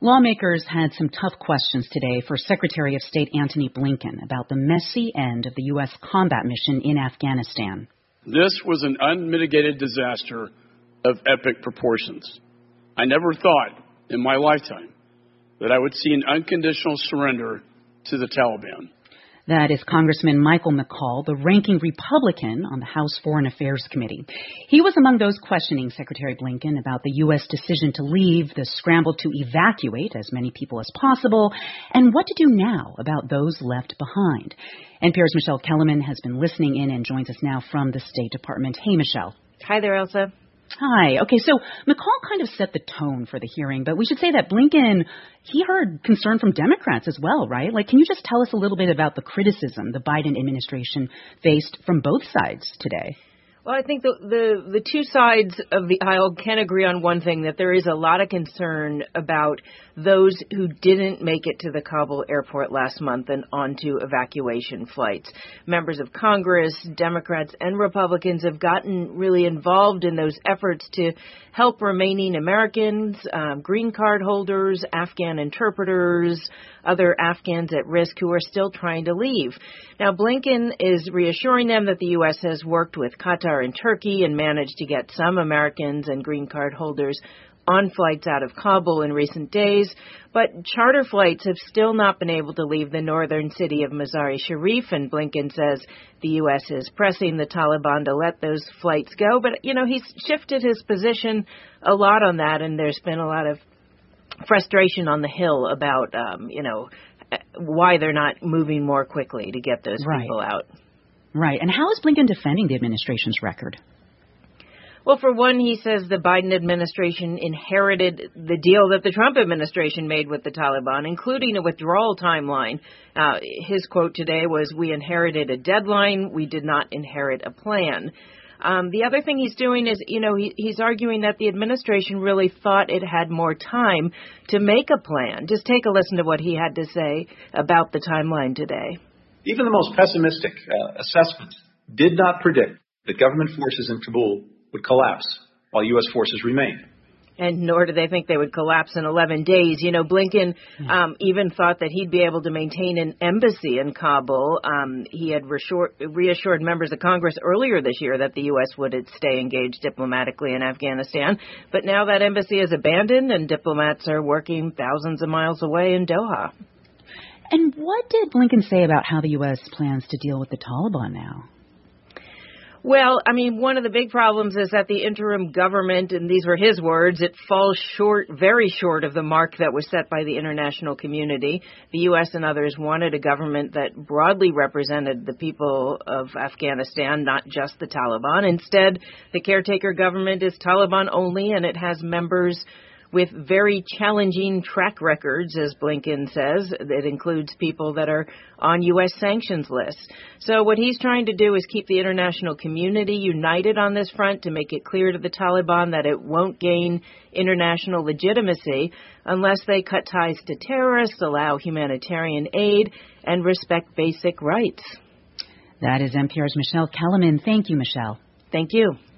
Lawmakers had some tough questions today for Secretary of State Antony Blinken about the messy end of the U.S. combat mission in Afghanistan. This was an unmitigated disaster of epic proportions. I never thought in my lifetime that I would see an unconditional surrender to the Taliban. That is Congressman Michael McCaul, the ranking Republican on the House Foreign Affairs Committee. He was among those questioning Secretary Blinken about the U.S. decision to leave, the scramble to evacuate as many people as possible, and what to do now about those left behind. NPR's Michelle Kellerman has been listening in and joins us now from the State Department. Hey, Michelle. Hi there, Elsa. Hi. Okay, so McCaul kind of set the tone for the hearing, but we should say that Blinken, he heard concern from Democrats as well, right? Like, can you just tell us a little bit about the criticism the Biden administration faced from both sides today? Well, I think the two sides of the aisle can agree on one thing, that there is a lot of concern about those who didn't make it to the Kabul airport last month and onto evacuation flights. Members of Congress, Democrats and Republicans have gotten really involved in those efforts to help remaining Americans, green card holders, Afghan interpreters, other Afghans at risk who are still trying to leave. Now, Blinken is reassuring them that the U.S. has worked with Qatar and Turkey and managed to get some Americans and green card holders on flights out of Kabul in recent days, but charter flights have still not been able to leave the northern city of Mazar-e-Sharif, and Blinken says the U.S. is pressing the Taliban to let those flights go. But, he's shifted his position a lot on that, and there's been a lot of frustration on the Hill about, why they're not moving more quickly to get those people out. Right. And how is Blinken defending the administration's record? Well, for one, he says the Biden administration inherited the deal that the Trump administration made with the Taliban, including a withdrawal timeline. His quote today was, "We inherited a deadline. We did not inherit a plan." The other thing he's doing is, he's arguing that the administration really thought it had more time to make a plan. Just take a listen to what he had to say about the timeline today. Even the most pessimistic assessments did not predict that government forces in Kabul would collapse while U.S. forces remain. And nor did they think they would collapse in 11 days. Blinken even thought that he'd be able to maintain an embassy in Kabul. He had reassured members of Congress earlier this year that the U.S. would stay engaged diplomatically in Afghanistan. But now that embassy is abandoned and diplomats are working thousands of miles away in Doha. And what did Blinken say about how the U.S. plans to deal with the Taliban now? Well, one of the big problems is that the interim government, and these were his words, it falls short, very short of the mark that was set by the international community. The U.S. and others wanted a government that broadly represented the people of Afghanistan, not just the Taliban. Instead, the caretaker government is Taliban only, and it has members with very challenging track records, as Blinken says. It includes people that are on U.S. sanctions lists. So what he's trying to do is keep the international community united on this front to make it clear to the Taliban that it won't gain international legitimacy unless they cut ties to terrorists, allow humanitarian aid, and respect basic rights. That is NPR's Michelle Kellerman. Thank you, Michelle. Thank you.